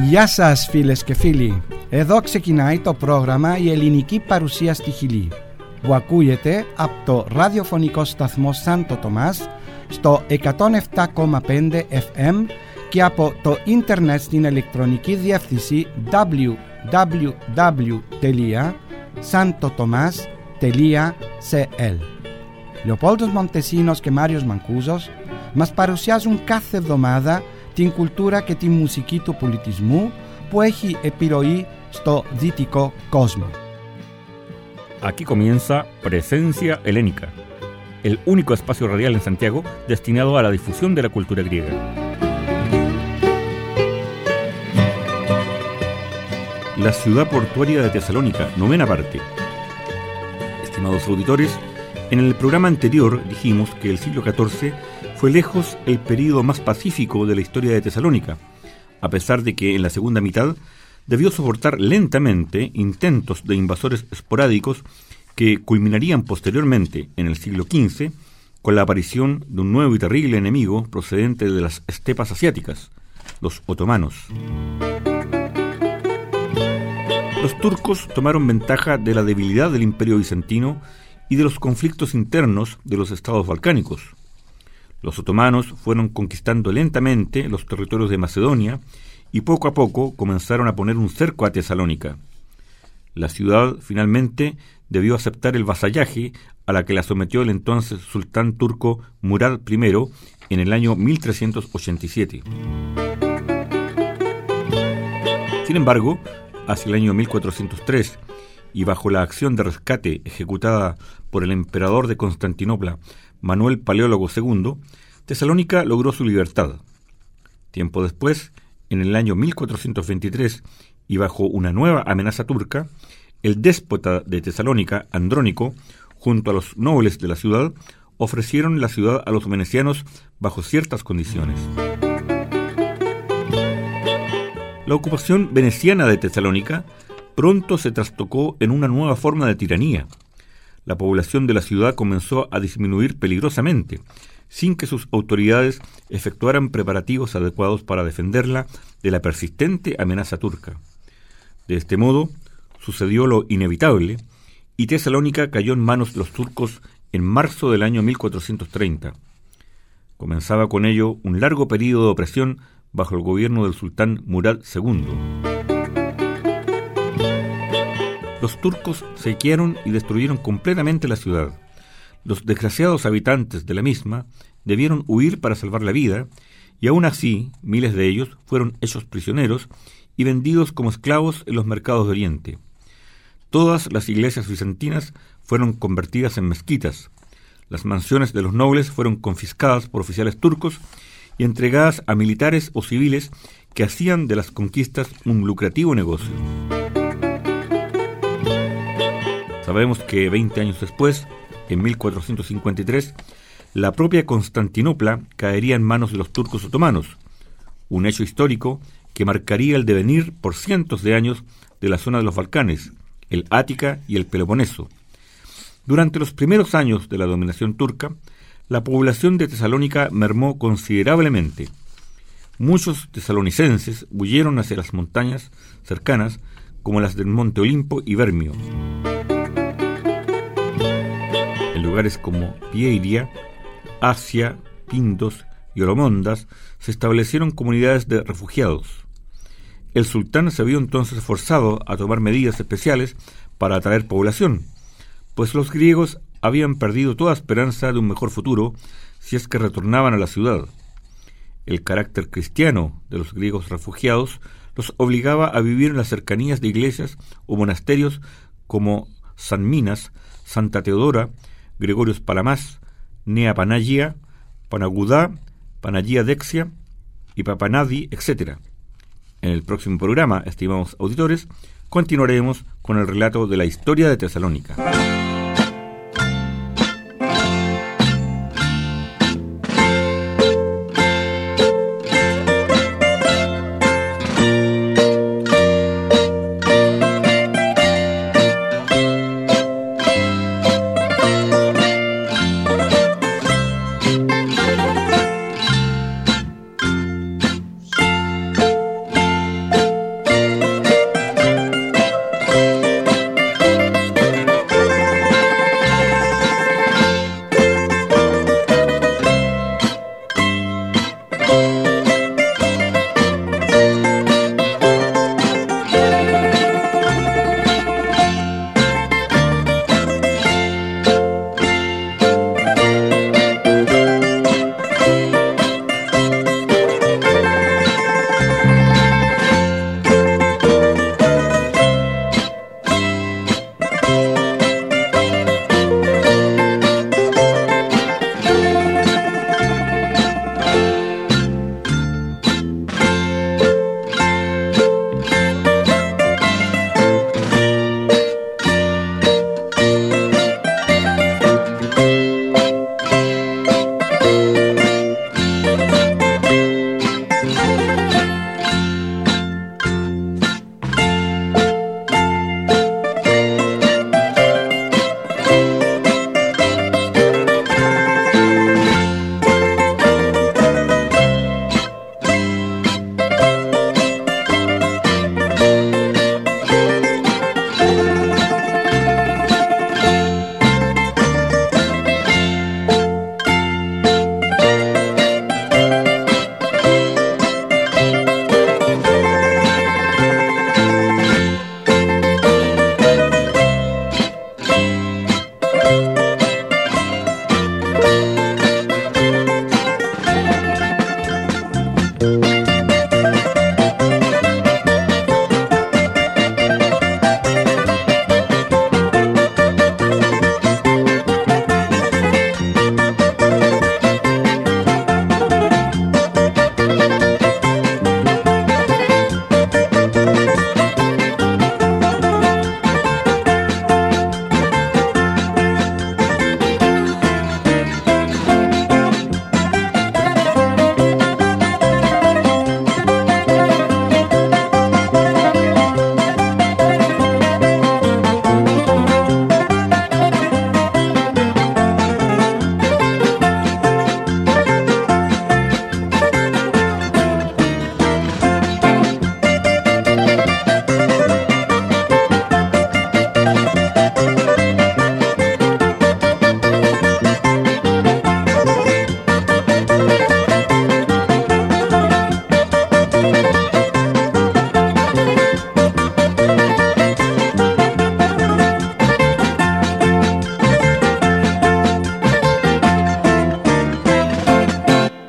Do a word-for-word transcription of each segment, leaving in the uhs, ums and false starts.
Γεια σας φίλες και φίλοι. Εδώ ξεκινάει το πρόγραμμα «Η ελληνική παρουσία στη Χιλή» που ακούγεται από το ραδιοφωνικό σταθμό Σάντο Τομάς στο εκατόν επτά κόμμα πέντε εφ εμ και από το ίντερνετ στην ηλεκτρονική διεύθυνση double-u double-u double-u τελεία santo tomas τελεία c l. Λεοπόλδος Μοντεσίνος και Μάριος Μανκούζος μας παρουσιάζουν κάθε εβδομάδα την κουλτούρα και τη μουσική του πολιτισμού που έχει επιρροή στο δυτικό κόσμο. Aquí comienza Presencia Helénica, el único espacio radial en Santiago destinado a la difusión de la cultura griega. La ciudad portuaria de Tesalónica, novena parte. Estimados auditores, en el programa anterior dijimos que el siglo catorce fue lejos el período más pacífico de la historia de Tesalónica, a pesar de que en la segunda mitad debió soportar lentamente intentos de invasores esporádicos que culminarían posteriormente, en el siglo quince, con la aparición de un nuevo y terrible enemigo procedente de las estepas asiáticas, los otomanos. Los turcos tomaron ventaja de la debilidad del Imperio bizantino y de los conflictos internos de los estados balcánicos. Los otomanos fueron conquistando lentamente los territorios de Macedonia y poco a poco comenzaron a poner un cerco a Tesalónica. La ciudad finalmente debió aceptar el vasallaje a la que la sometió el entonces sultán turco Murad primero en el año mil trescientos ochenta y siete. Sin embargo, hacia el año mil cuatrocientos tres, y bajo la acción de rescate ejecutada por el emperador de Constantinopla, Manuel Paleólogo segundo, Tesalónica logró su libertad. Tiempo después, en el año mil cuatrocientos veintitrés, y bajo una nueva amenaza turca, el déspota de Tesalónica, Andrónico, junto a los nobles de la ciudad, ofrecieron la ciudad a los venecianos bajo ciertas condiciones. La ocupación veneciana de Tesalónica pronto se trastocó en una nueva forma de tiranía. La población de la ciudad comenzó a disminuir peligrosamente, sin que sus autoridades efectuaran preparativos adecuados para defenderla de la persistente amenaza turca. De este modo, sucedió lo inevitable, y Tesalónica cayó en manos de los turcos en marzo del año mil cuatrocientos treinta. Comenzaba con ello un largo período de opresión bajo el gobierno del sultán Murad segundo. Los turcos saquearon y destruyeron completamente la ciudad. Los desgraciados habitantes de la misma debieron huir para salvar la vida, y aún así miles de ellos fueron hechos prisioneros y vendidos como esclavos en los mercados de Oriente. Todas las iglesias bizantinas fueron convertidas en mezquitas. Las mansiones de los nobles fueron confiscadas por oficiales turcos y entregadas a militares o civiles que hacían de las conquistas un lucrativo negocio. Sabemos que veinte años después, en mil cuatrocientos cincuenta y tres, la propia Constantinopla caería en manos de los turcos otomanos, un hecho histórico que marcaría el devenir por cientos de años de la zona de los Balcanes, el Ática y el Peloponeso. Durante los primeros años de la dominación turca, la población de Tesalónica mermó considerablemente. Muchos tesalonicenses huyeron hacia las montañas cercanas, como las del Monte Olimpo y Vermio. En lugares como Pieiria, Asia, Pindos y Oromondas se establecieron comunidades de refugiados. El sultán se vio entonces forzado a tomar medidas especiales para atraer población, pues los griegos habían perdido toda esperanza de un mejor futuro si es que retornaban a la ciudad. El carácter cristiano de los griegos refugiados los obligaba a vivir en las cercanías de iglesias o monasterios como San Minas, Santa Teodora, Gregorios Palamás, Nea Panagia, Panagudá, Panagia Dexia y Papanadi, etcétera. En el próximo programa, estimados auditores, continuaremos con el relato de la historia de Tesalónica.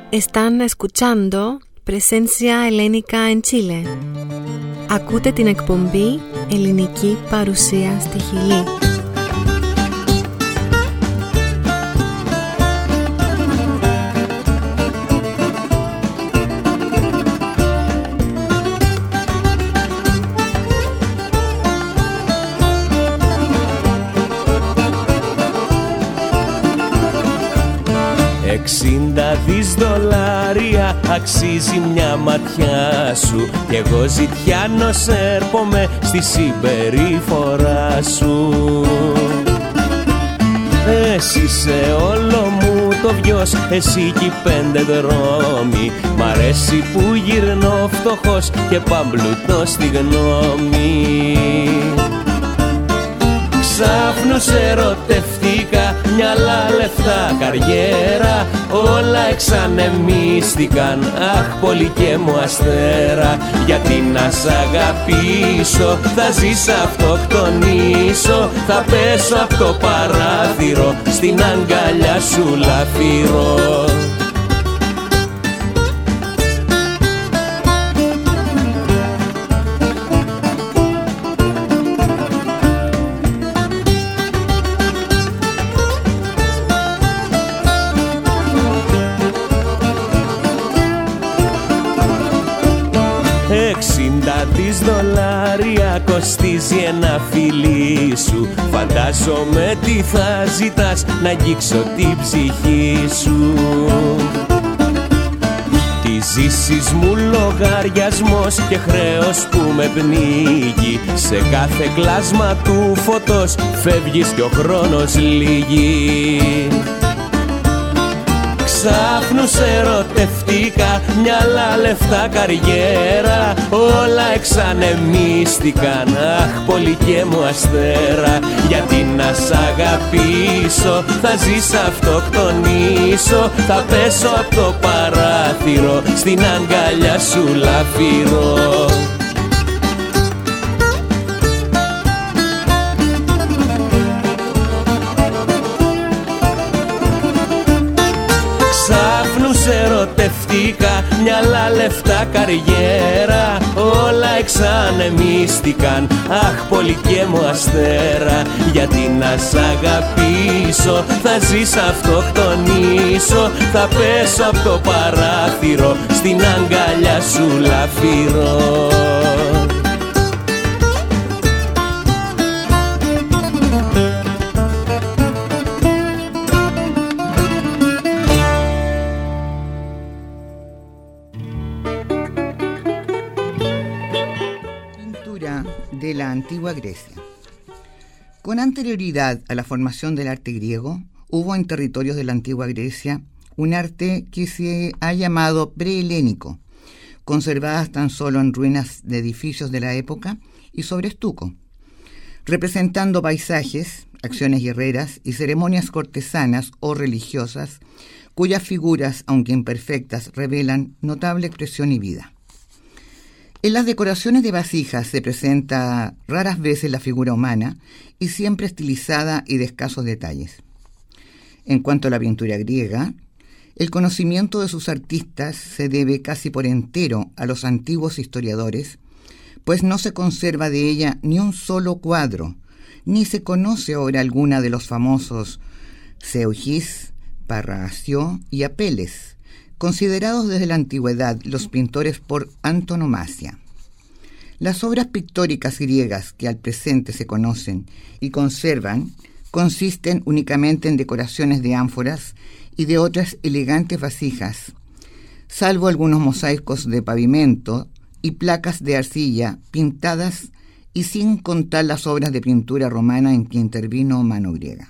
Están escuchando Presencia Ελένικα en Chile. Ακούτε την εκπομπή Ελληνική Παρουσία στη Χιλή. Εξήντα δις δολάρια αξίζει μια ματιά σου κι εγώ ζητιάνος έρχομαι στη συμπεριφορά σου. Εσύ είσαι όλο μου το βιος, εσύ κι πέντε δρόμοι. Μ' αρέσει που γυρνώ φτωχός και παμπλουτώ στη γνώμη. Ξάφνου σε ερωτευτήκα, μυαλά, λεφτά, καριέρα, όλα εξανεμίστηκαν, αχ πολύ και μου αστέρα. Γιατί να σ' αγαπήσω, θα ζεις αυτοκτονήσω, θα πέσω από το παράθυρο, στην αγκαλιά σου λαφυρώ. Εξήντα δις δολάρια κοστίζει ένα φιλί σου. Φαντάζομαι τι θα ζητάς, να αγγίξω την ψυχή σου. Τη ζήσεις μου λογαριασμός και χρέος που με πνίγει. Σε κάθε κλάσμα του φωτός φεύγεις κι ο χρόνος λύγει. Ξάφνου σε ερωτευτήκα, μυαλά, λεφτά, καριέρα, όλα εξανεμίστηκαν, αχ πολύ και μου αστέρα. Γιατί να σ' αγαπήσω, θα ζεις αυτοκτονήσω, θα πέσω από το παράθυρο, στην αγκαλιά σου λαφυρώ. Ερωτευτήκα, μυαλά, λεφτά, καριέρα, όλα εξανεμίστηκαν, αχ πολύ και μου αστέρα. Γιατί να σ' αγαπήσω, θα ζεις αυτοκτονήσω, θα πέσω από το παράθυρο, στην αγκαλιά σου λαφυρώ. De la antigua Grecia. Con anterioridad a la formación del arte griego, hubo en territorios de la antigua Grecia un arte que se ha llamado prehelénico, conservadas tan solo en ruinas de edificios de la época y sobre estuco, representando paisajes, acciones guerreras y ceremonias cortesanas o religiosas, cuyas figuras, aunque imperfectas, revelan notable expresión y vida. En las decoraciones de vasijas se presenta raras veces la figura humana y siempre estilizada y de escasos detalles. En cuanto a la pintura griega, el conocimiento de sus artistas se debe casi por entero a los antiguos historiadores, pues no se conserva de ella ni un solo cuadro, ni se conoce ahora alguna de los famosos Zeugis, Parrasio y Apeles, considerados desde la antigüedad los pintores por antonomasia. Las obras pictóricas griegas que al presente se conocen y conservan consisten únicamente en decoraciones de ánforas y de otras elegantes vasijas, salvo algunos mosaicos de pavimento y placas de arcilla pintadas, y sin contar las obras de pintura romana en que intervino mano griega.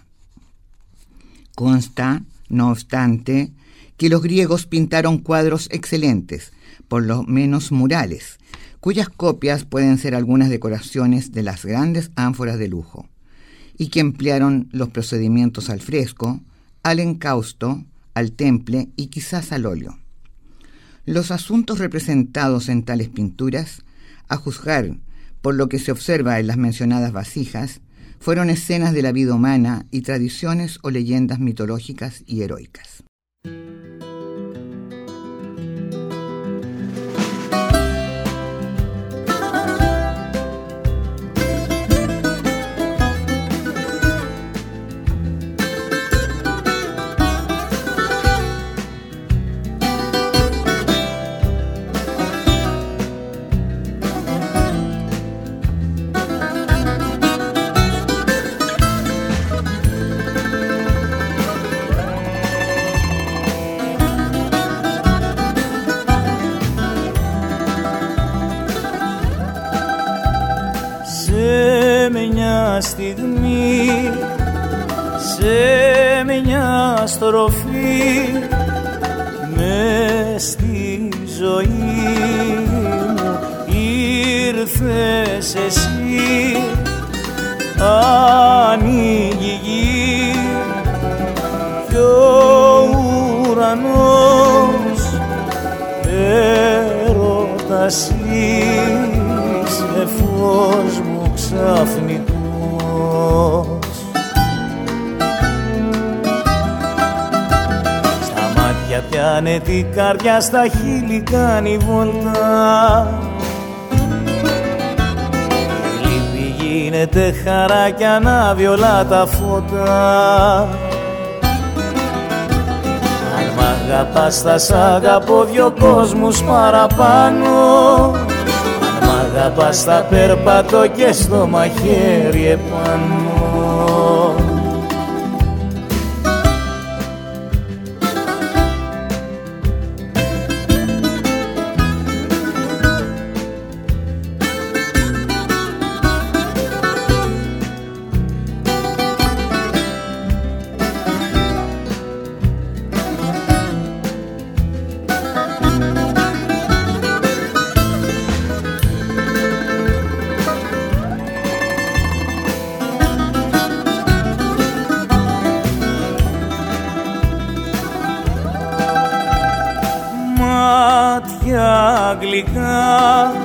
Consta, no obstante, que los griegos pintaron cuadros excelentes, por lo menos murales, cuyas copias pueden ser algunas decoraciones de las grandes ánforas de lujo, y que emplearon los procedimientos al fresco, al encausto, al temple y quizás al óleo. Los asuntos representados en tales pinturas, a juzgar por lo que se observa en las mencionadas vasijas, fueron escenas de la vida humana y tradiciones o leyendas mitológicas y heroicas. στιγμή, σε μια στροφή μες στη ζωή μου ήρθες εσύ. Ανοίγει η γη κι ο ουρανός, έρωτας είσαι φως μου ξαφνικός. Στα μάτια πιάνε την καρδιά, στα χείλη κάνει βόλτα. Γίνεται χαρά κι ανάβει όλα τα φώτα. Αν μ' αγαπάς θα σ' αγαπώ δυο κόσμους παραπάνω. Αν μ' αγαπάς θα περπατώ και στο μαχαίρι επάνω. Γλυκά,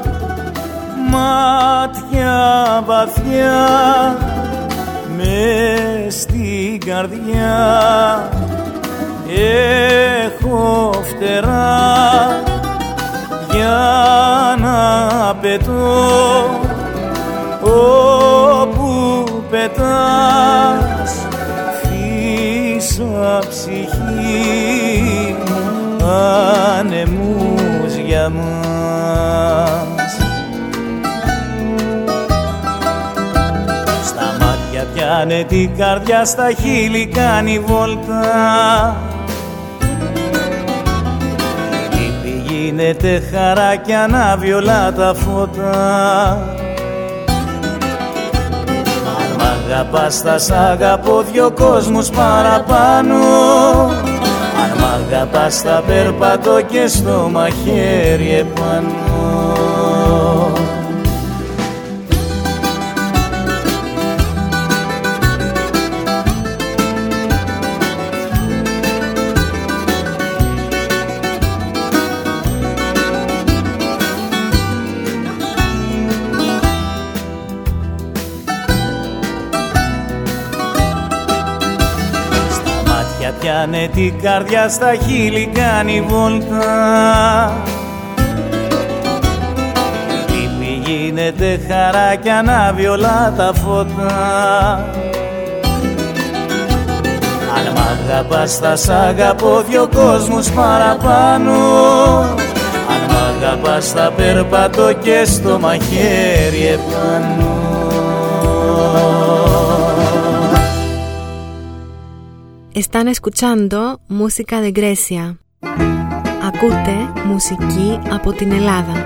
μάτια βαθιά, μες στην καρδιά έχω φτερά για να πετώ όπου πετάς. Φύσα ψυχή μου ανεμούς για μας. Στα μάτια πιάνε την καρδιά, στα χείλη κάνει βόλτα. Η λύπη γίνεται χαρά κι ανάβει όλα τα φώτα. Αν μ' αγαπάς θα σ' αγαπώ δυο κόσμους παραπάνω. Αν μ' αγαπάς θα περπατώ και στο μαχαίρι επάνω. Πιάνε την καρδιά, στα χείλη κάνει βόλτα. Η λύπη γίνεται χαρά κι ανάβει όλα τα φώτα. Αν μ' αγαπάς θα σ' αγαπώ δυο κόσμους παραπάνω. Αν μ' αγαπάς θα περπατώ και στο μαχαίρι επάνω. Están escuchando música de Grecia. Ακούτε μουσική από την Ελλάδα.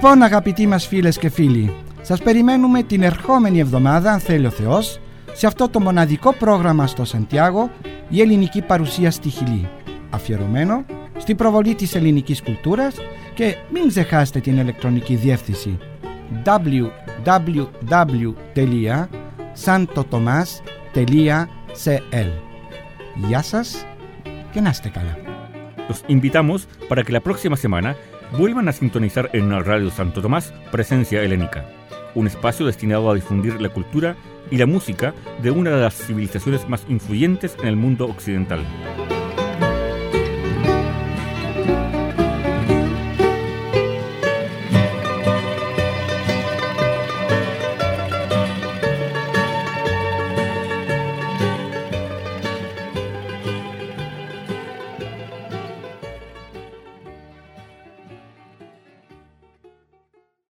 Λοιπόν, αγαπητοί μας φίλες και φίλοι, σας περιμένουμε την ερχόμενη εβδομάδα, αν θέλει ο Θεός, σε αυτό το μοναδικό πρόγραμμα στο Σαντιάγο, η ελληνική παρουσία στη Χιλή, αφιερωμένο στην προβολή της ελληνικής κουλτούρας, και μην ξεχάσετε την ηλεκτρονική διεύθυνση double-u double-u double-u τελεία santo tomas τελεία c l. Γεια σας και να είστε καλά. Los invitamos para que la próxima semana vuelvan a sintonizar en Radio Santo Tomás Presencia Helénica, un espacio destinado a difundir la cultura y la música de una de las civilizaciones más influyentes en el mundo occidental.